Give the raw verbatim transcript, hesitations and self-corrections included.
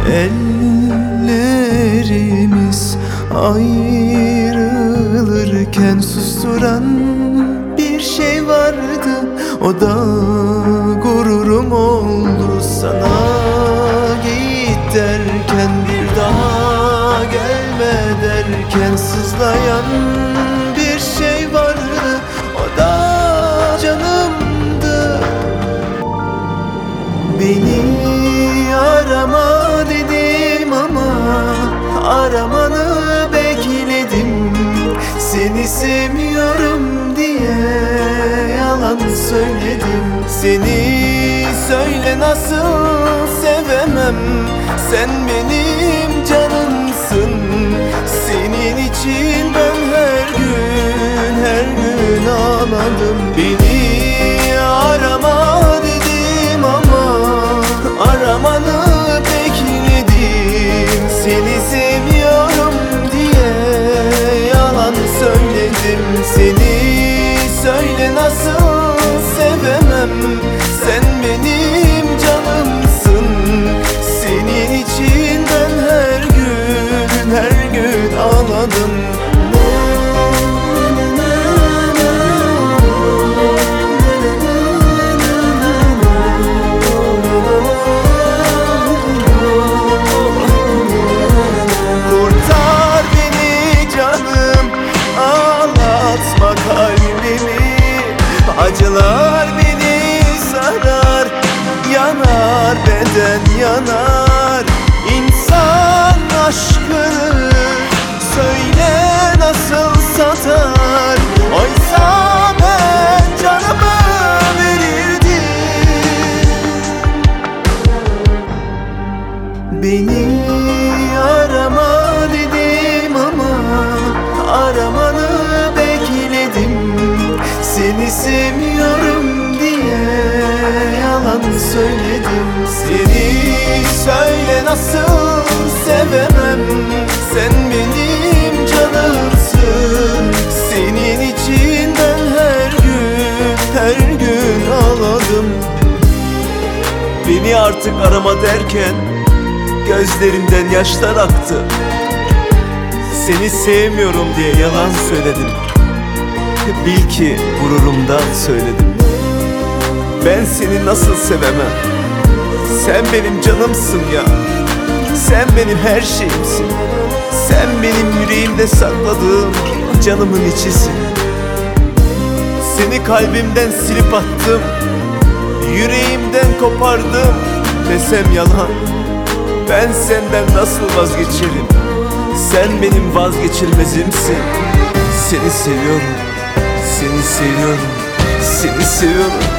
Ellerimiz ayrılırken susturan bir şey vardı. O da gururum oldu. Sana git derken, bir daha gelme derken sızlayan bir şey vardı. O da canımdı. Beni arama dedim ama aramanı bekledim. Seni sevmiyorum diye yalan söyledim. Seni söyle nasıl sevemem, sen benim canımsın. Senin için ben her gün her gün ağladım. Beni arama dedim ama aramanı bekledim. Seni seviyorum diye yalan söyledim. Seni söyle nasıl sevemem, sen benim canımsın. Senin için ben her gün her gün ağladım. Kurtar beni canım, ağlatma kalbimi. Acılar beni sarar, yanar beden yanar. İnsan aşkını söyle nasıl satar? Oysa ben canımı verirdim. Beni arama dedim ama aramanı bekledim. Seni sevmiyorum diye yalan söyledim. Seni söyle nasıl sevemem, sen benim canımsın. Senin için ben her gün her gün ağladım. Beni artık arama derken gözlerimden yaşlar aktı. Seni sevmiyorum diye yalan söyledim. Bil ki gururumdan söyledim. Ben seni nasıl sevemem, sen benim canımsın ya. Sen benim her şeyimsin. Sen benim yüreğimde sakladığım canımın içisin. Seni kalbimden silip attım, yüreğimden kopardım desem yalan. Ben senden nasıl vazgeçerim? Sen benim vazgeçilmezimsin. Seni seviyorum, seni seviyorum, seni seviyorum.